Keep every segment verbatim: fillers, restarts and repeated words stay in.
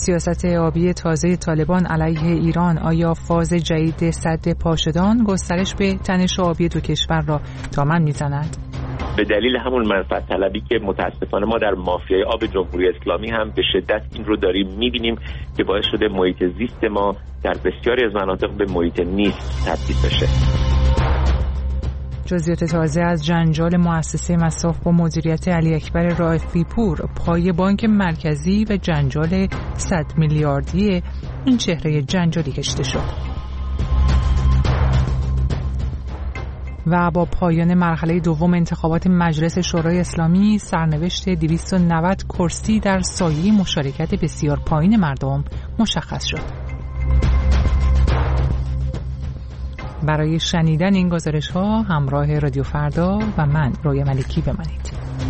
سیاست آبی تازه طالبان علیه ایران، آیا فاز جدید سد پاشدان گسترش به تنش آبی دو کشور را دامن میزند؟ به دلیل همون منفعت طلبی که متاسفانه ما در مافیای آب جمهوری اسلامی هم به شدت این رو داریم می‌بینیم که باعث شده محیط زیست ما در بسیاری از مناطق به محیط نیست تبدیل بشه. جزئیات تازه از جنجال مؤسسه مصاف با مدیریت علی اکبر رائفی پور، پای بانک مرکزی و جنجال صد میلیاردی این چهره جنجالی کشیده شد. و با پایان مرحله دوم انتخابات مجلس شورای اسلامی، سرنوشت دویست و نود کرسی در سایه مشارکت بسیار پایین مردم مشخص شد. برای شنیدن این گزارش ها همراه رادیو فردا و من رویا ملکی بمانید.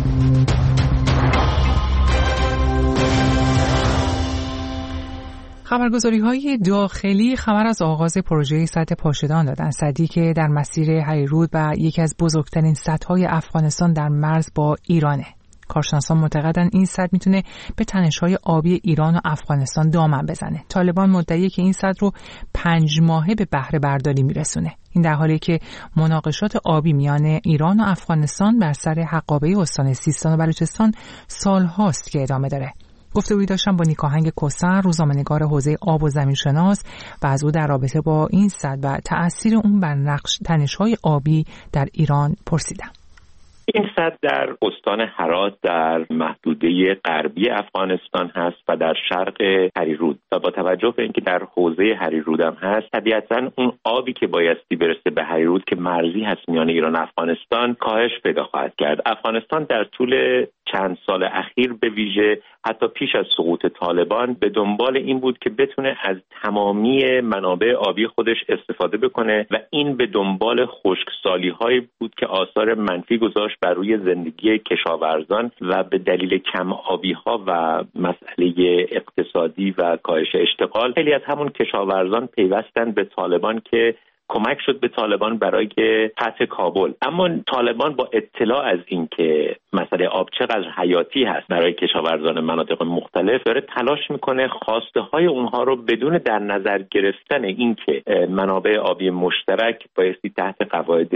خبرگزاری های داخلی خبر از آغاز پروژه سد پاشدان دادند، سدی که در مسیر هریرود و یکی از بزرگترین سدهای افغانستان در مرز با ایرانه. کارشناسان معتقدند این سد میتونه به تنش‌های آبی ایران و افغانستان دامن بزنه. طالبان مدعیه که این سد رو پنج ماهه به بهره برداری میرسونه. این در حالی که مناقشات آبی میان ایران و افغانستان بر سر حقابه استان سیستان و بلوچستان سالهاست که ادامه داره. گفتگویی داشتم با نیکاهنگ کوثر، روزنامه‌نگار حوزه آب و زمینشناس، و از او در رابطه با این سد و تأثیر اون بر نقش تنش‌های آبی در ایران پرسیدم. این سد در استان هرات در محدوده غربی افغانستان هست و در شرق هریرود، و با توجه به اینکه در حوزه هریرود هم هست، طبیعتاً اون آبی که بایستی برسه به هریرود که مرزی هست میان ایران و افغانستان کاهش پیدا خواهد کرد. افغانستان در طول چند سال اخیر به ویژه حتی پیش از سقوط طالبان به دنبال این بود که بتونه از تمامی منابع آبی خودش استفاده بکنه و این به دنبال خشکسالی‌هایی بود که آثار منفی گذاشت بر روی زندگی کشاورزان و به دلیل کم آبی‌ها و مسئله اقتصادی و کاهش اشتغال خیلی از همون کشاورزان پیوستن به طالبان که کمک شد به طالبان برای فتح کابل. اما طالبان با اطلاع از این که مسئله آب چقدر حیاتی هست برای کشاورزان مناطق مختلف، داره تلاش میکنه خواسته های اونها رو بدون در نظر گرفتن این که منابع آبی مشترک بایستی تحت قواعد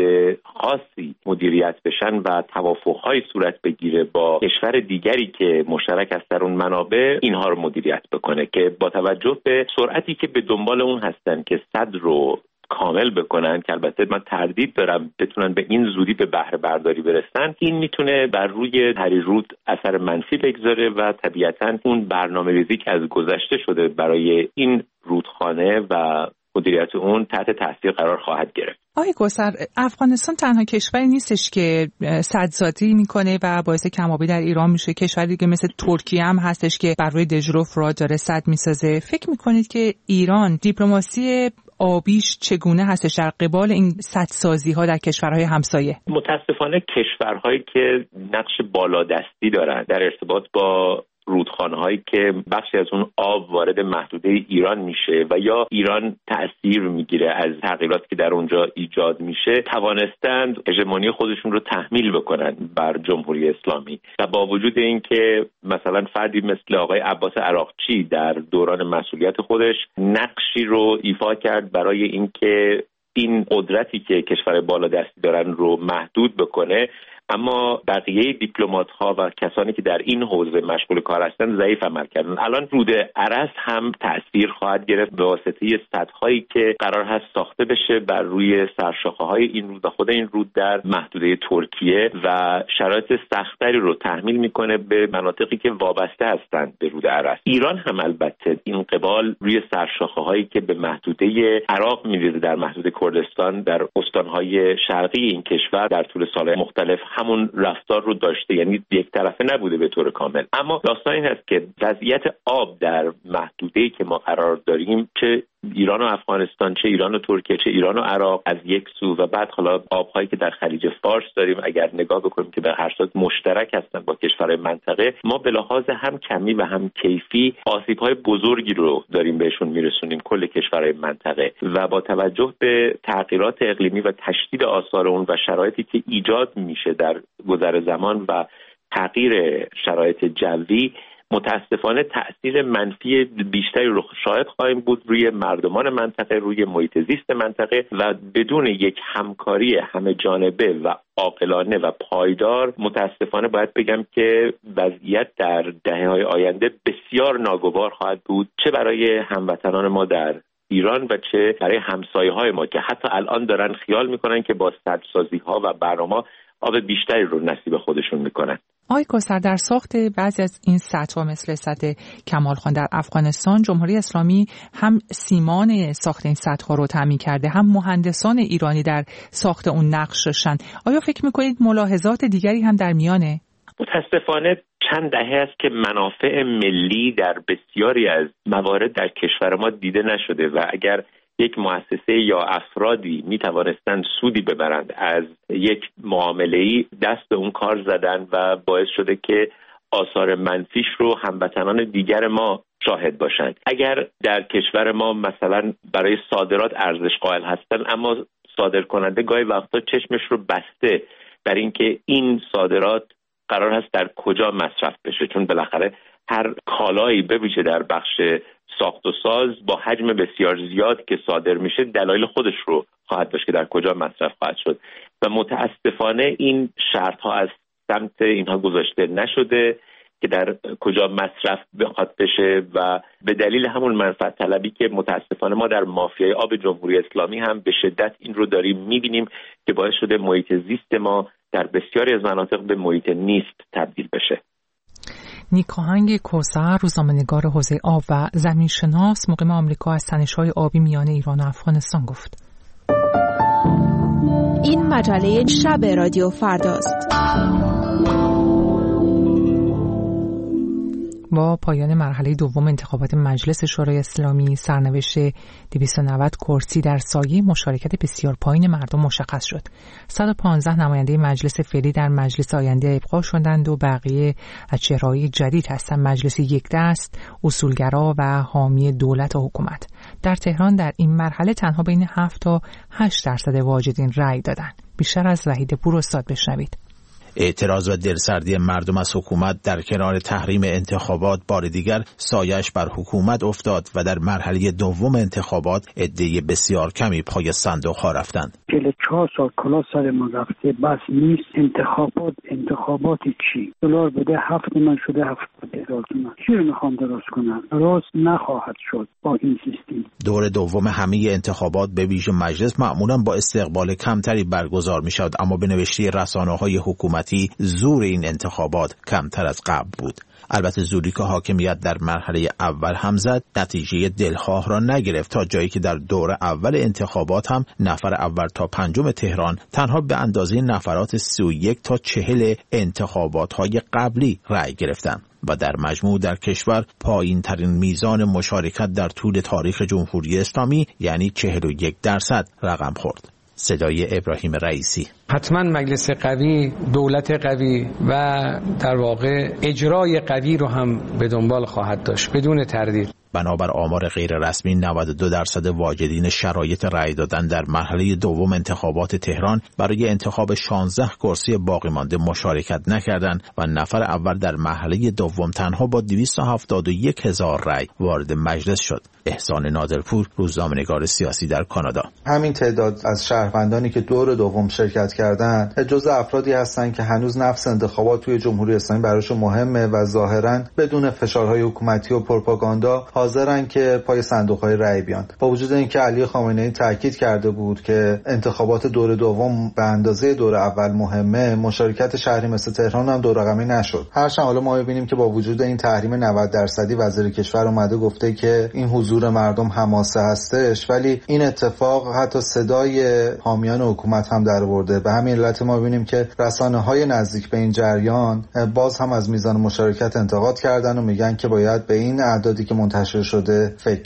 خاصی مدیریت بشن و توافق‌های صورت بگیره با کشور دیگری که مشترک است در اون منابع، اینها رو مدیریت بکنه که با توجه به سرعتی که به دنبال اون هستن که صد رو کامل بکنن، که البته من تردید دارم بتونن به این زودی به بهره برداری برسن، این میتونه بر روی هریرود اثر منفی بگذاره و طبیعتاً اون برنامه‌ریزی که از گذشته شده برای این رودخانه و مدیریت اون تحت تاثیر قرار خواهد گرفت. آقای کوثر، افغانستان تنها کشوری نیستش که سدسازی میکنه و باعث کم‌آبی در ایران میشه. کشوری دیگه مثل ترکیه هم هستش که بر روی دژ فرات داره سد میسازه. فکر میکنید که ایران دیپلماسی آبیش چگونه هستش در قبال این سدسازی ها در کشورهای همسایه؟ متاسفانه کشورهایی که نقش بالادستی دارن در ارتباط با رودخانه‌هایی که بخشی از اون آب وارد محدوده ایران میشه و یا ایران تأثیر میگیره از تغییراتی که در اونجا ایجاد میشه، توانستند هژمونی خودشون رو تحمیل بکنن بر جمهوری اسلامی. و با وجود اینکه مثلا فردی مثل آقای عباس عراقچی در دوران مسئولیت خودش نقشی رو ایفا کرد برای اینکه این قدرتی که کشور بالادستی دارن رو محدود بکنه، اما بقیه دیپلمات‌ها و کسانی که در این حوزه مشغول کار هستند ضعیف عمل کردن. الان رود ارس هم تأثیر خواهد گرفت به واسطه سدهایی که قرار هست ساخته بشه بر روی سرشاخه‌های این رود و خود این رود در محدوده ترکیه و شرایط سختری رو تحمیل میکنه به مناطقی که وابسته هستند به رود ارس. ایران هم البته این قبال روی سرشاخه‌هایی که به محدوده عراق می‌رسه در محدوده کردستان در استان‌های شرقی این کشور در طول سال‌های مختلف همون رفتار رو داشته، یعنی یک طرفه نبوده به طور کامل. اما داستان این هست که وضعیت آب در محدوده‌ای که ما قرار داریم، چه ایران و افغانستان، چه ایران و ترکیه، چه ایران و عراق از یک سو و بعد حالا آب‌هایی که در خلیج فارس داریم، اگر نگاه بکنیم که در هر صورت مشترک هستن با کشورهای منطقه، ما به لحاظ هم کمی و هم کیفی آسیب‌های بزرگی رو داریم بهشون میرسونیم کل کشورهای منطقه. و با توجه به تغییرات اقلیمی و تشدید آثار اون و شرایطی که ایجاد میشه در گذر زمان و تغییر شرایط جوی، متاسفانه تأثیر منفی بیشتری رو شاهد خواهیم بود روی مردمان منطقه، روی محیط زیست منطقه و بدون یک همکاری همه جانبه و عاقلانه و پایدار متاسفانه باید بگم که وضعیت در دهه‌های آینده بسیار ناگوار خواهد بود، چه برای هموطنان ما در ایران و چه برای همسایه‌های ما که حتی الان دارن خیال میکنن که با سدسازی‌ها و برنامه‌ها آب بیشتری رو نصیب خودشون میکنن. آقای کوثر، در ساخت بعضی از این سدها مثل سد کمال خان در افغانستان، جمهوری اسلامی هم سیمان ساخت این سدها رو تامین کرده، هم مهندسان ایرانی در ساخت اون نقش داشتن. آیا فکر میکنید ملاحظات دیگری هم در میانه؟ متاسفانه چند دهه است که منافع ملی در بسیاری از موارد در کشور ما دیده نشده و اگر یک مؤسسه یا افرادی می توانستند سودی ببرند از یک معامله‌ای، دست به اون کار زدن و باعث شده که آثار منفیش رو هموطنان دیگر ما شاهد باشند. اگر در کشور ما مثلا برای صادرات ارزش قائل هستند اما صادر کننده گاهی وقتا چشمش رو بسته بر اینکه این صادرات قرار هست در کجا مصرف بشه، چون بالاخره هر کالایی به ویژه در بخش ساخت و ساز با حجم بسیار زیاد که صادر میشه دلایل خودش رو خواهد داشت که در کجا مصرف خواهد شد و متاسفانه این شرط ها از سمت اینها گذاشته نشده که در کجا مصرف بخواد بشه و به دلیل همون منفعت طلبی که متاسفانه ما در مافیای آب جمهوری اسلامی هم به شدت این رو داریم میبینیم که باعث شده محیط زیست ما در بسیاری از مناطق به محیط نیست تبدیل بشه. نیکاهنگ کوثر، روزنامه‌نگار حوزه آب و زمینشناس، مقیم آمریکا، از تنش‌های آبی میان ایران و افغانستان گفت. این مجله شب رادیو فرداست. با پایان مرحله دوم انتخابات مجلس شورای اسلامی، سرنوشت دویست و نود کرسی در سایه مشارکت بسیار پایین مردم مشخص شد. صد و پانزده نماینده مجلس فعلی در مجلس آینده ابقا شدند و بقیه از چهره‌های جدید هستند. مجلس یک دست، اصولگرا و حامی دولت و حکومت. در تهران در این مرحله تنها بین هفت تا هشت درصد واجدین رأی دادند. بیشتر از وحید پور استاد بشنوید. اعتراض و دلسردی مردم از حکومت در کنار تحریم انتخابات بار دیگر سایش بر حکومت افتاد و در مرحله دوم انتخابات عده بسیار کمی پای صندوق ها رفتند. چهل چهار سال کلا سر ما رفته، بس نیست. انتخابات انتخابات چی؟ دلار بده هفت من شده هفتاد هزار تومان. چی رو میخوام درست کنم؟ درست نخواهد شد با این سیستم. دور دوم همه انتخابات به ویژه مجلس معمولا با استقبال کمتری برگزار می شود، اما به نوشته رسانه‌های حکومتی زور این انتخابات کمتر از قبل بود. البته زوری که حاکمیت در مرحله اول هم زد نتیجه دلخواه را نگرفت، تا جایی که در دور اول انتخابات هم نفر اول تا پنجم تهران تنها به اندازه نفرات سی و یک تا چهل انتخابات های قبلی رأی گرفتند و در مجموع در کشور پایین ترین میزان مشارکت در طول تاریخ جمهوری اسلامی یعنی چهل و یک درصد رقم خورد. صدای ابراهیم رئیسی. حتما مجلس قوی، دولت قوی و در واقع اجرای قوی رو هم به دنبال خواهد داشت بدون تردید. بنابر آمار غیر رسمی نود و دو درصد واجدین شرایط رأی دادن در مرحله دوم انتخابات تهران برای انتخاب شانزده کرسی باقی مانده مشارکت نکردند و نفر اول در مرحله دوم تنها با دویست و هفتاد و یک هزار رأی وارد مجلس شد. احسان نادرپور، روزنامه‌نگار سیاسی در کانادا. همین تعداد از شهروندانی که دور دوم شرکت کردند جزء افرادی هستند که هنوز نفس انتخابات توی جمهوری اسلامی براشون مهمه و ظاهراً بدون فشارهای حکومتی و پروپاگاندا حاضرن که پای صندوق‌های رأی بیان. با وجود اینکه علی خامنه‌ای تاکید کرده بود که انتخابات دور دوم به اندازه دور اول مهمه، مشارکت شهری مثل تهران هم دو رقمی نشد. هرچند حالا ما می‌بینیم که با وجود این تحریم نود درصدی وزیر کشور اومده گفته که این حضور مردم حماسه هستش، ولی این اتفاق حتی صدای حامیان حکومت هم در آورده. به همین علت ما می‌بینیم که رسانه‌های نزدیک به این جریان باز هم از میزان مشارکت انتقاد کردن و میگن که باید به این اعدادی که منتشر شده فکر کرد.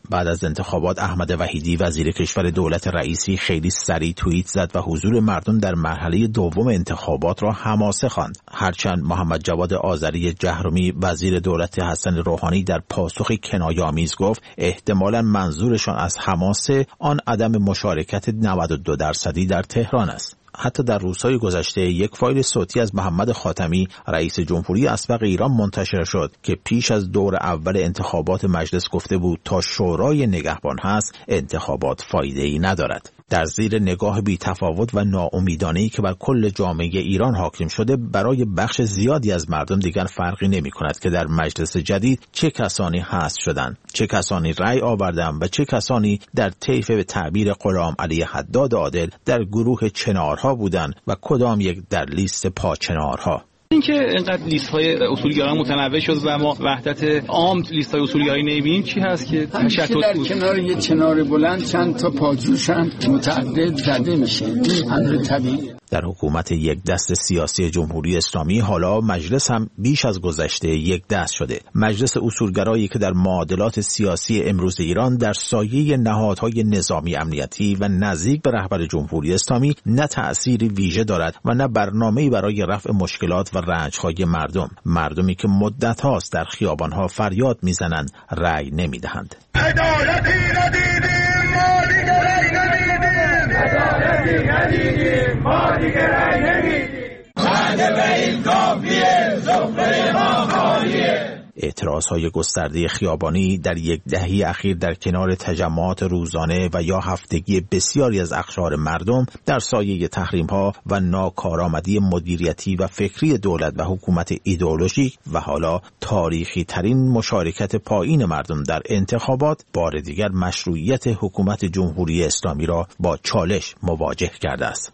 بعد از انتخابات احمد وحیدی وزیر کشور دولت رئیسی خیلی سریع توییت زد و حضور مردم در مرحله دوم انتخابات را حماسه خواند. هرچند محمد جواد آذری جهرمی وزیر دولت حسن روحانی در پاسخی کنایه‌آمیز گفت احتمالاً منظورشان از حماسه آن عدم مشارکت نود و دو درصدی در تهران است. حتی در روزهای گذشته یک فایل صوتی از محمد خاتمی رئیس جمهوری اسبق ایران منتشر شد که پیش از دور اول انتخابات مجلس گفته بود تا شورای نگهبان هست انتخابات فایده‌ای ندارد. در زیر نگاه بی تفاوت و ناامیدانه‌ای که بر کل جامعه ایران حاکم شده، برای بخش زیادی از مردم دیگر فرقی نمی کند که در مجلس جدید چه کسانی حذف شدند، چه کسانی رأی آوردند و چه کسانی در طیف به تعبیر غلام علی حداد عادل در گروه چنارها بودند و کدام یک در لیست پاچنارها. اینکه اینقدر لیست‌های اصولگرایان متنوع شد و ما وحدت عام لیست‌های اصولگرایی نمی‌بینیم، چی هست که تشتت در کنار یه چنار بلند چند تا پاجوشن متعدد زده میشه؟ این امر طبیعیه. در حکومت یک دست سیاسی جمهوری اسلامی حالا مجلس هم بیش از گذشته یک دست شده. مجلس اصولگرایی که در معادلات سیاسی امروز ایران در سایه نهادهای نظامی امنیتی و نزدیک به رهبر جمهوری اسلامی نه تأثیری ویژه دارد و نه برنامه‌ای برای رفع مشکلات و رنج‌های مردم، مردمی که مدت هاست در خیابان‌ها فریاد می‌زنند رأی نمی‌دهند. عدالتی ندیدیم ما دیگه رأی نمیدیم، عدالتی ندیدیم ما دیگه رأی نمیدیم، بعد به این کافیه سفره ما خالیه. اعتراضهای گسترده خیابانی در یک دهه اخیر در کنار تجمعات روزانه و یا هفتگی بسیاری از اقشار مردم در سایه تحریم‌ها و ناکارآمدی مدیریتی و فکری دولت و حکومت ایدئولوژیک و حالا تاریخی ترین مشارکت پایین مردم در انتخابات بار دیگر مشروعیت حکومت جمهوری اسلامی را با چالش مواجه کرده است.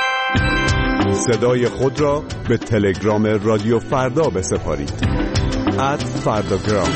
صدای خود را به تلگرام رادیو فردا بسپارید. ات فرداگرام.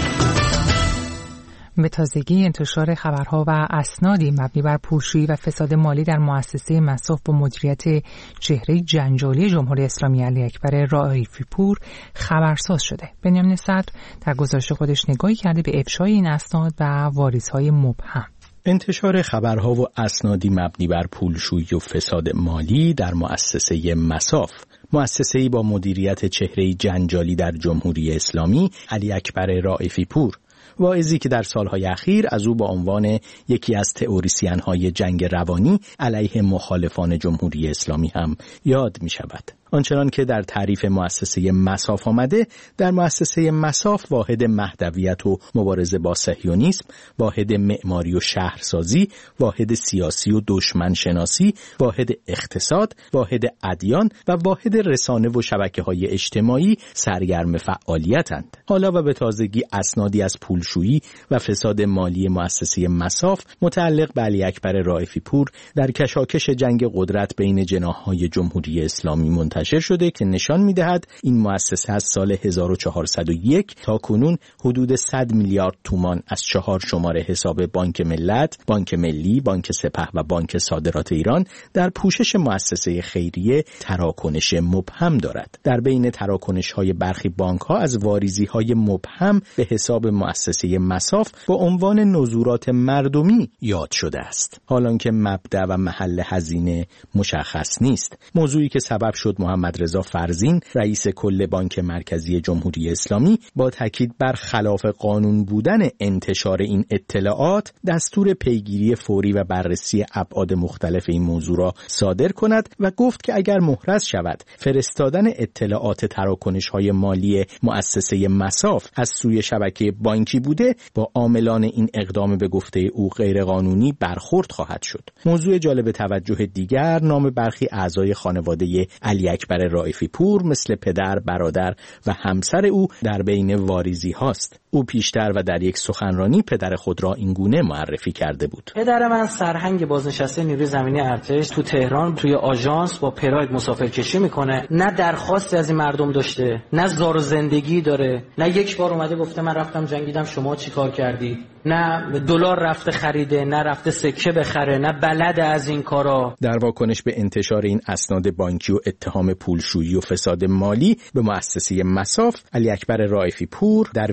به تازگی انتشار خبرها و اسنادی مبنی بر پولشویی و فساد مالی در مؤسسه مصاف با مدیریت چهره جنجالی جمهوری اسلامی علی اکبر رائفی پور خبرساز شده. بنیامین صدر در گزارش خودش نگاهی کرده به افشای این اسناد و واریزهای مبهم. انتشار خبرها و اسنادی مبنی بر پولشویی و فساد مالی در مؤسسه مصاف، مؤسسه‌ای با مدیریت چهره جنجالی در جمهوری اسلامی علی اکبر رائفی پور، واعظی که در سالهای اخیر از او با عنوان یکی از تئوریسین‌های جنگ روانی علیه مخالفان جمهوری اسلامی هم یاد می شود. آنچنان که در تعریف مؤسسه مصاف آمده، در مؤسسه مصاف واحد مهدویت و مبارزه با صهیونیسم، واحد معماری و شهرسازی، واحد سیاسی و دشمن شناسی، واحد اقتصاد، واحد ادیان و واحد رسانه و شبکه‌های اجتماعی سرگرم فعالیتند. حالا و به تازگی اسنادی از پولشویی و فساد مالی مؤسسه مصاف متعلق به علی اکبر رائفی پور در کشاکش جنگ قدرت بین جناح‌های جمهوری اسلامی منتشر شده که نشان می‌دهد این مؤسسه از سال هزار و چهارصد و یک تا کنون حدود صد میلیارد تومان از چهار شماره حساب بانک ملت، بانک ملی، بانک سپه و بانک صادرات ایران در پوشش مؤسسه خیریه تراکنش مبهم دارد. در بین تراکنش‌های برخی بانک‌ها از واریزی‌های مبهم به حساب مؤسسه مصاف با عنوان نزورات مردمی یاد شده است، حالانکه مبدأ و محل هزینه مشخص نیست. موضوعی که سبب شد محمد رضا فرزین رئیس کل بانک مرکزی جمهوری اسلامی با تاکید بر خلاف قانون بودن انتشار این اطلاعات دستور پیگیری فوری و بررسی ابعاد مختلف این موضوع را صادر کند و گفت که اگر محرز شود فرستادن اطلاعات تراکنش‌های مالی مؤسسه مصاف از سوی شبکه بانکی بوده، با عاملان این اقدام به گفته او غیرقانونی برخورد خواهد شد. موضوع جالب توجه دیگر نام برخی اعضای خانواده علی اکبر رائفی پور مثل پدر، برادر و همسر او در بین واریزی هاست. او پیشتر و در یک سخنرانی پدر خود را این گونه معرفی کرده بود: پدر من سرهنگ بازنشسته نیروی زمینی ارتش تو تهران توی آژانس با پراید مسافرکشی میکنه، نه درخواستی از این مردم داشته، نه زار و زندگی داره، نه یک بار اومده گفته من رفتم جنگیدم شما چی کار کردی، نه دلار رفته خریده، نه رفته سکه بخره، نه بلد از این کارا. در واکنش به انتشار این اسناد بانکی و اتهام پولشویی و فساد مالی به مؤسسه مصاف، علی اکبر رائفی پور در ویدئویی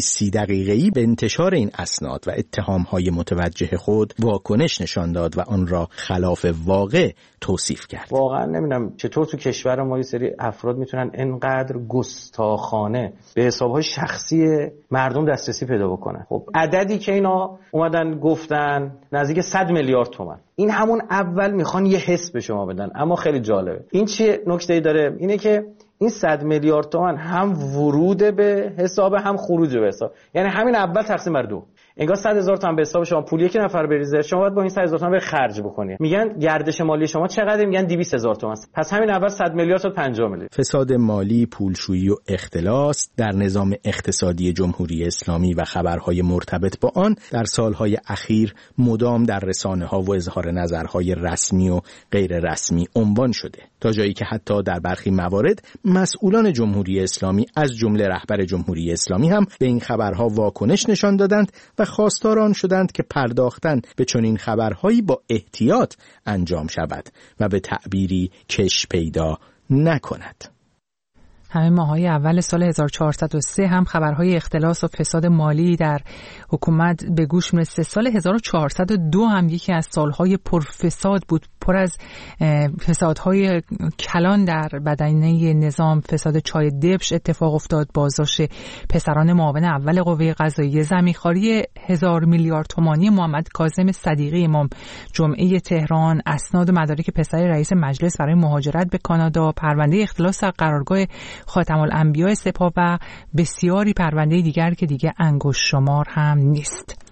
سی دقیقه‌ای به انتشار این اسناد و اتهام‌های متوجه خود واکنش نشان داد و آن را خلاف واقع توصیف کرد. واقعا نمیدونم چطور تو کشور ما یه سری افراد میتونن اینقدر گستاخانه به حساب‌های شخصی مردم دسترسی پیدا بکنن. خب عددی که اینا اومدن گفتن نزدیک صد میلیارد تومان. این همون اول میخوان یه حس به شما بدن، اما خیلی جالبه. این چه نکته‌ای داره؟ اینه که این صد میلیارد تومان هم ورود به حساب هم خروج به حساب، یعنی همین اول تقسیم بر دو. انگار صد هزار تومان به حساب شما پول یک نفر بریزه، شما باید با این صد هزار تومان به خرج بکنید. میگن گردش مالی شما چقدر؟ میگن دویست هزار تومان. پس همین اول صد میلیارد تا پنجاه میلیارد. فساد مالی، پولشویی و اختلاس در نظام اقتصادی جمهوری اسلامی و خبرهای مرتبط با آن در سالهای اخیر مدام در رسانه‌ها و اظهار نظرهای رسمی و غیر رسمی عنوان شده، تا جایی که حتی در برخی موارد مسئولان جمهوری اسلامی از جمله رهبر جمهوری اسلامی هم به این خبرها واکنش نشان دادند و خواستار آن شدند که پرداختن به چنین خبرهایی با احتیاط انجام شود و به تعبیری کش پیدا نکند. همه ماهای اول سال هزار و چهارصد و سه هم خبرهای اختلاس و فساد مالی در حکومت به گوش میرسه. سال هزار و چهارصد و دو هم یکی از سالهای پرفساد بود، پر از فسادهای کلان در بدنه نظام. فساد چای دبش اتفاق افتاد، بازداشت پسران معاون اول قوه قضاییه، زمینخواری هزار میلیارد تومانی محمد کاظم صدیقی امام جمعه تهران، اسناد و مدارک پسر رئیس مجلس برای مهاجرت به کانادا، پرونده اختلاس در قرارگاه خاتم الانبیاء سپاه و بسیاری پرونده دیگر که دیگه انگشت شمار هم نیست.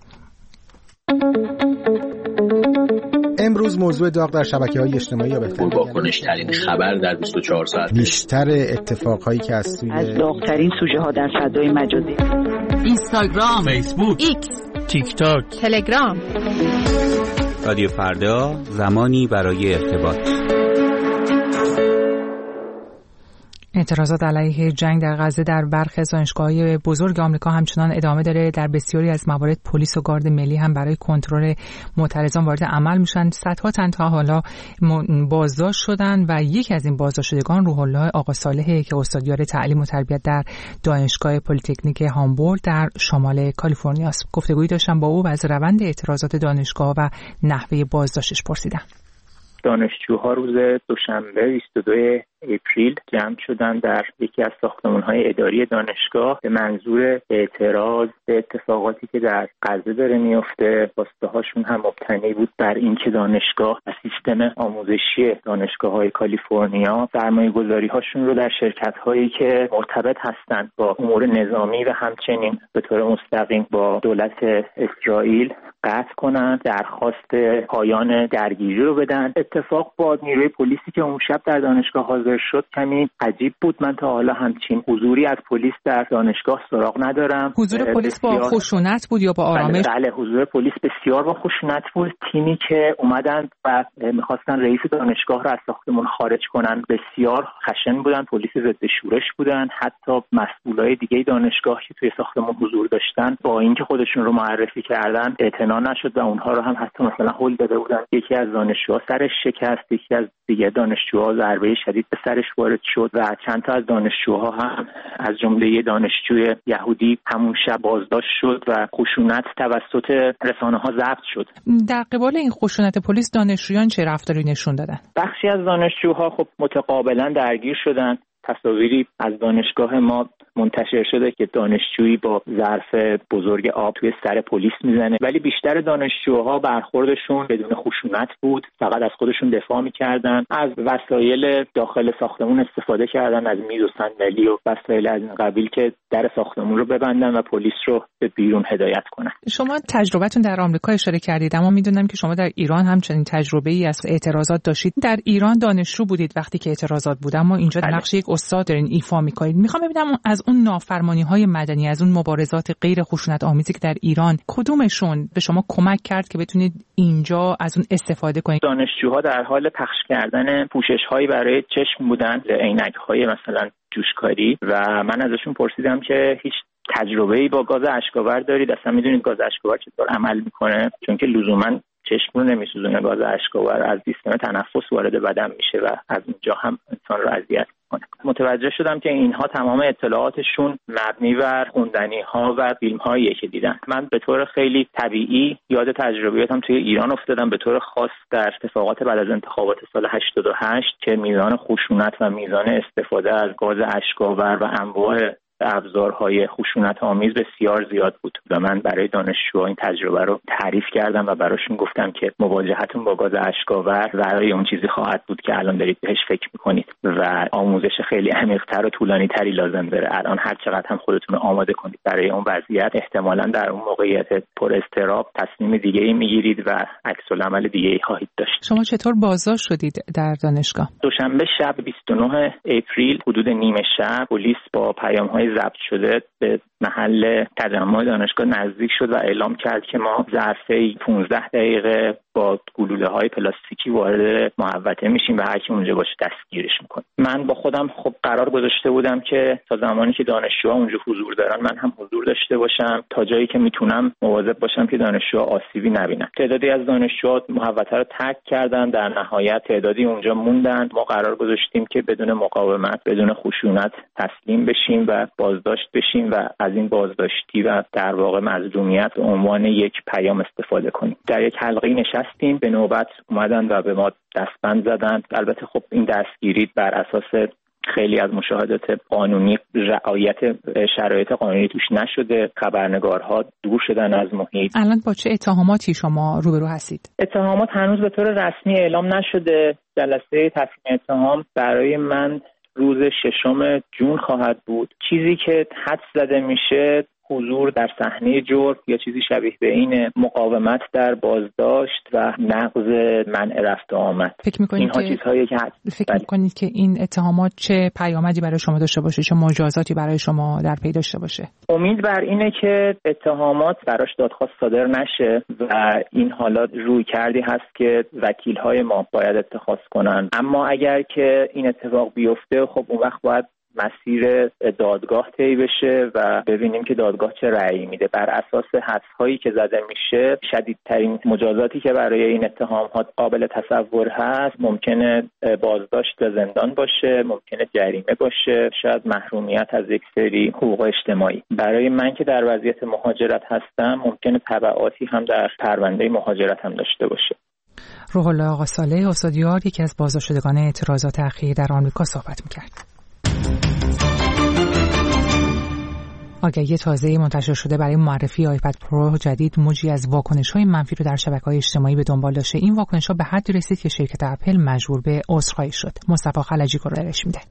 امروز موضوع داغ در شبکه‌های اجتماعی یا بهتر پرواکنش‌ترین خبر در بیست و چهار ساعت، بیشتر اتفاقهایی که از سوی از داغ‌ترین سوژه‌ها در فضای مجازی، اینستاگرام، فیسبوک، ایکس، تیک تاک، تلگرام. رادیو فردا، زمانی برای ارتباط. اعتراضات علیه جنگ در غزه در برخی از دانشگاه‌های بزرگ آمریکا همچنان ادامه داره. در بسیاری از موارد پلیس و گارد ملی هم برای کنترل معترضان وارد عمل میشن. صدها تن تا حالا بازداشت شدن و یکی از این بازداشت شدگان روح الله آقا صالحی که استادیار تعلیم و تربیت در دانشگاه پلی‌تکنیک هامبورگ در شمال کالیفرنیا است. گفتگویی داشتم با او و از روند اعتراضات دانشگاه و نحوه بازداشتش پرسیدم. دانشجوها روز دوشنبه بیست و دوم اپریل جمع شدن در یکی از ساختمان‌های اداری دانشگاه به منظور اعتراض به اتفاقاتی که در غزه داره میفته. خواسته‌هاشون هم مبتنی بود بر اینکه دانشگاه و سیستم آموزشی دانشگاه‌های کالیفرنیا سرمایه‌گذاری‌هاشون رو در شرکت‌هایی که مرتبط هستند با امور نظامی و همچنین به طور مستقیم با دولت اسرائیل قطع کنند، درخواست پایان درگیری رو بدن. اتفاق با نیروی پلیسی که اون شب در دانشگاه حاضر شد کمی عجیب بود. من تا حالا همچین حضوری از پلیس در دانشگاه سراغ ندارم. حضور پلیس با خشونت بود یا با آرامش؟ بله, بله حضور پلیس بسیار با خشونت بود. تیمی که اومدن و میخواستن رئیس دانشگاه رو از ساختمان خارج کنن بسیار خشن بودن، پلیس ضد شورش بودن. حتی مسئولای دیگه دانشگاه که توی ساختمان حضور داشتن با اینکه خودشون رو معرفی کردن اعتنا نشد و اونها رو هم حتی مثلا هول داده بودن. یکی از دانشجوها سرش شکست، یکی از دیگه دانشجوها ضربه شدید به سرش وارد شد و چند تا از دانشجوها هم از جمله دانشجوی یهودی همون شب بازداشت شد و خشونت توسط رسانه‌ها ضبط شد. در قبال این خشونت پلیس دانشجویان چه رفتاری نشون دادن؟ بخشی از دانشجوها خب متقابلا درگیر شدن. تصاویری از دانشگاه ما منتشر شده که دانشجویی با ظرف بزرگ آب توی سر پلیس میزنه، ولی بیشتر دانشجوها برخوردشون بدون خشونت بود، فقط از خودشون دفاع میکردن، از وسایل داخل ساختمون استفاده کردن، از میز و صندلی و وسایل از این قبیل که در ساختمون رو ببندن و پلیس رو به بیرون هدایت کنن. شما تجربتون در آمریکا اشاره کردید، اما میدونم که شما در ایران هم چنین تجربه‌ای از اعتراضات داشتید. در ایران دانشجو بودید وقتی که اعتراضات بود، اما اینجا در نقش یک استاد دارین ایفا میکنید. میخوام ببینم از اون نافرمانی‌های مدنی، از اون مبارزات غیر خشونت آمیزی که در ایران، کدومشون به شما کمک کرد که بتونید اینجا از اون استفاده کنید؟ دانشجوها در حال پخش کردن پوشش‌هایی برای چشم بودن، عینک‌های مثلا جوشکاری، و من ازشون پرسیدم که هیچ تجربه‌ای با گاز اشک‌آور دارید؟ اصلا میدونید گاز اشک‌آور چطور عمل میکنه؟ چون که لزوماً چشم رو نمیسوزونه، گاز اشک‌آور از سیستم تنفس وارد بدن میشه و از اونجا هم انسان رو اذیت میکنه. متوجه شدم که اینها تمام اطلاعاتشون مبنی بر خوندنی‌ها و فیلم‌هایی که دیدن. من به طور خیلی طبیعی یاد تجربیاتم توی ایران افتادم، به طور خاص در اتفاقات بعد از انتخابات سال هشتاد و هشت که میزان خشونت و میزان استفاده از گاز اشک‌آور و انواع ابزارهای خشونت آمیز بسیار زیاد بود و من برای دانشجوها این تجربه رو تعریف کردم و براشون گفتم که مواجهتون با گاز اشک‌آور برای اون چیزی خواهد بود که الان دارید بهش فکر میکنید و آموزش خیلی عمیق‌تر و طولانی‌تری لازم داره. الان هر چقدر هم خودتون رو آماده کنید برای اون وضعیت، احتمالاً در اون موقعیت پر اضطراب تصمیم دیگه‌ای میگیرید و عکس‌العمل دیگه‌ای خواهید داشت. شما چطور بازداشت شدید در دانشگاه؟ دوشنبه شب بیست و نه اپریل حدود نیمه شب پلیس با پیام‌های ضبط شده به محل تجمع دانشگاه نزدیک شد و اعلام کرد که ما ظرف پانزده دقیقه با گلوله‌های پلاستیکی وارد محوطه میشیم و هر کی اونجا باشه دستگیرش میکنه. من با خودم خب قرار گذاشته بودم که تا زمانی که دانشجوها اونجا حضور دارن من هم حضور داشته باشم، تا جایی که میتونم مواظب باشم که دانشجوها آسیبی نبینن. تعدادی از دانشجوها محوطه رو ترک کردن، در نهایت تعدادی اونجا موندن. ما قرار گذاشتیم که بدون مقاومت، بدون خشونت تسلیم بشیم و بازداشت بشیم و از این بازداشتی و در واقع مظلومیت به عنوان یک پیام استفاده کنیم. در یک حلقه نشستیم، به نوبت اومدن و به ما دستبند زدن. البته خب این دستگیری بر اساس خیلی از مشاهدات قانونی رعایت شرایط قانونی توش نشده، خبرنگارها دور شدن از محیط. الان با چه اتهاماتی شما روبرو هستید؟ اتهامات هنوز به طور رسمی اعلام نشده. جلسه تصمیم اتهام برای من روز ششم جون خواهد بود. چیزی که حدس زده میشه حضور در صحنه جرم یا چیزی شبیه به این، مقاومت در بازداشت و نقض منع رفت و آمد. فکر می‌کنید اینها که چیزهایی که فکر می‌کنید که این اتهامات چه پیامدی برای شما داشته باشه، چه مجازاتی برای شما در پی داشته باشه؟ امید بر اینه که اتهامات براش دادخواست صادر نشه و این حالات روی کردی هست که وکیل‌های ما باید اتخاذ کنن. اما اگر که این اتفاق بیفته خب اون وقت باید مسیر دادگاه طی بشه و ببینیم که دادگاه چه رأیی میده. بر اساس حدس‌هایی که زده میشه شدیدترین مجازاتی که برای این اتهامات قابل تصور هست ممکنه بازداشت و زندان باشه، ممکنه جریمه باشه، شاید محرومیت از یک سری حقوق اجتماعی. برای من که در وضعیت مهاجرت هستم ممکنه تبعاتی هم در پرونده مهاجرت هم داشته باشه. روح الله آقا صالح استادیار یکی از بازداشتگان اعتراضات اخیر در آمریکا صحبت می‌کرد. آگهی تازه منتشر شده برای معرفی آیپد پرو جدید موجی از واکنش‌های منفی رو در شبکه‌های اجتماعی به دنبال داشته. این واکنش‌ها به حدی رسید که شرکت اپل مجبور به عذرخواهی شد. مصطفی خلجی گزارش میده.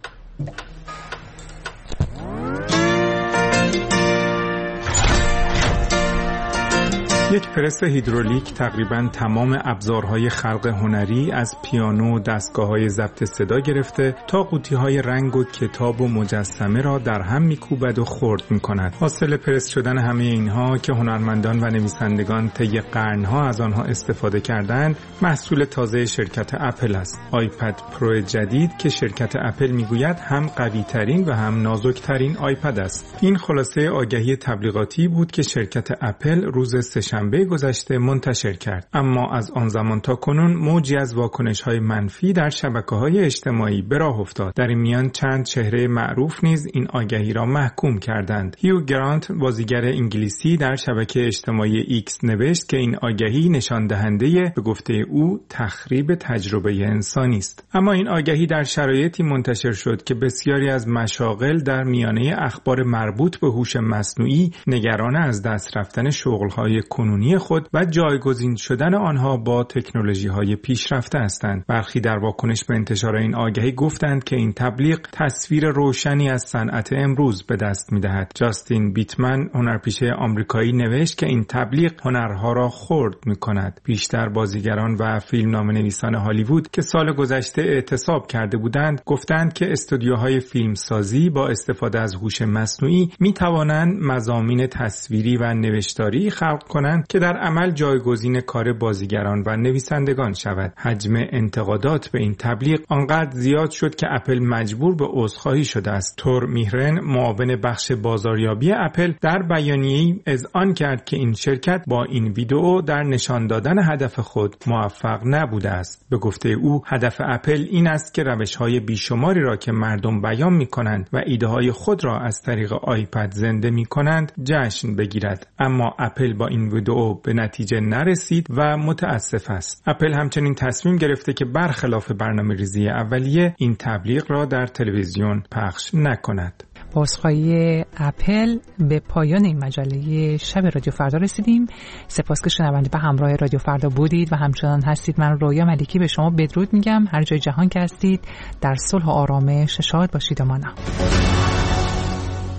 یک پرس هیدرولیک تقریباً تمام ابزارهای خلق هنری از پیانو و دستگاه‌های ضبط صدا گرفته تا قوطی‌های رنگ و کتاب و مجسمه را در هم می‌کوبد و خرد می‌کند. حاصل پرس شدن همه اینها که هنرمندان و نویسندگان طی قرن‌ها از آنها استفاده کردند، محصول تازه شرکت اپل است. آیپد پرو جدید که شرکت اپل می‌گوید هم قوی‌ترین و هم نازک‌ترین آیپد است. این خلاصه آگهی تبلیغاتی بود که شرکت اپل روز سه‌شنبه شنبه گذشته منتشر کرد. اما از آن زمان تا کنون موجی از واکنش‌های منفی در شبکه‌های اجتماعی به راه افتاد. در این میان چند چهره معروف نیز این آگهی را محکوم کردند. هیو گرانت بازیگر انگلیسی در شبکه اجتماعی ایکس نوشت که این آگهی نشان دهنده به گفته او تخریب تجربه انسانی است. اما این آگهی در شرایطی منتشر شد که بسیاری از مشاغل در میانه اخبار مربوط به هوش مصنوعی نگران از دست رفتن شغل‌های کنونی خود و جایگزین شدن آنها با تکنولوژی‌های پیشرفته هستند. برخی در واکنش به انتشار این آگهی گفتند که این تبلیغ تصویر روشنی از صنعت امروز به دست می‌دهد. جاستین بیتمن هنرپیشه آمریکایی نوشت که این تبلیغ هنرها را خرد می‌کند. بیشتر بازیگران و فیلمنامه‌نویسان هالیوود که سال گذشته اعتصاب کرده بودند گفتند که استودیوهای فیلمسازی با استفاده از هوش مصنوعی می‌توانند مضامین تصویری و نوشتاری خلق کنند کردند که در عمل جایگزین کار بازیگران و نویسندگان شود. حجم انتقادات به این تبلیغ آنقدر زیاد شد که اپل مجبور به عذرخواهی شده است. تور میهرن، معاون بخش بازاریابی اپل، در بیانیه‌ای اذعان کرد که این شرکت با این ویدئو در نشان دادن هدف خود موفق نبوده است. به گفته او هدف اپل این است که روش‌های بیشماری را که مردم بیان می‌کنند و ایده‌های خود را از طریق آیپد زنده می‌کنند جشن بگیرد. اما اپل با این ویدئو به نتیجه نرسید و متاسف است. اپل همچنین تصمیم گرفته که برخلاف برنامه‌ریزی اولیه این تبلیغ را در تلویزیون پخش نکند. با عذرخواهی اپل به پایان این مجله شب رادیو فردا رسیدیم. سپاس که شنونده و همراه رادیو فردا بودید و همچنان هستید. من رویا ملکی به شما بدرود میگم. هر جای جهان که هستید در صلح و آرامش شاد باشید. امانم.